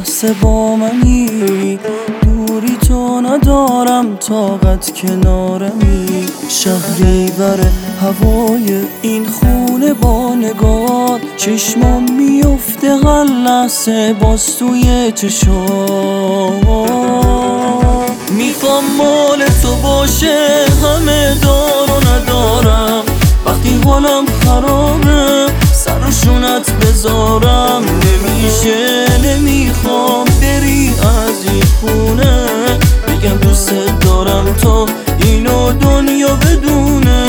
لحظه با منی، دوری تو ندارم طاقت کنارمی. شهریور هوای این خونه با نگاه، چشمام میفته هر لحظه باز توی چشام. میخوام مال تو باشه همه دار و ندارم، وقتی حالم خرابه سر و شونت بذارم. نمیشه نمیخوام بری از این خونه، بگم دوست دارم تا اینو دنیا بدونه.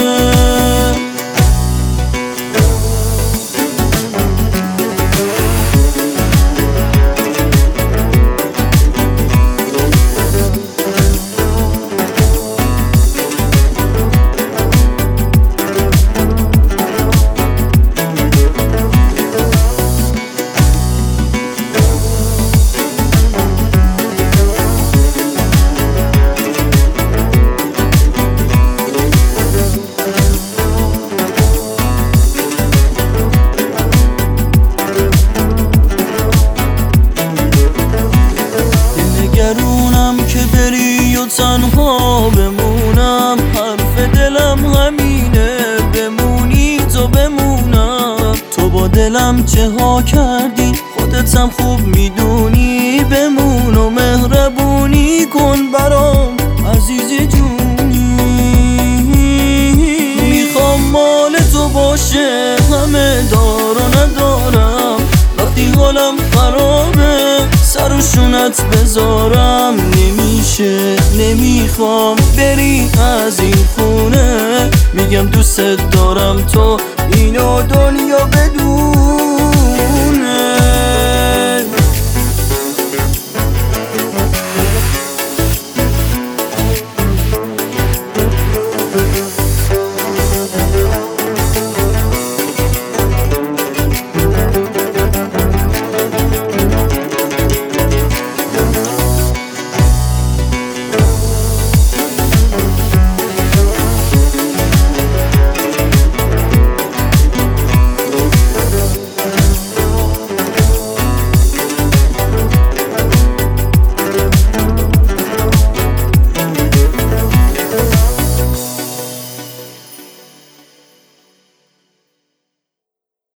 نگرونم که بری و تنها بمونم، حرف دلم همینه بمونی تو بمونم. تو با دلم چه ها کردی خودتم خوب میدونی، بمون و مهربونی کن برام عزیز جونی. میخوام مال تو باشه همه دار و ندارم، وقتی حالم خرابه سر و شونت بذارم. نمیشه نمیخوام بری از این خونه، میگم دوست دارم تو اینو دنیا بدون.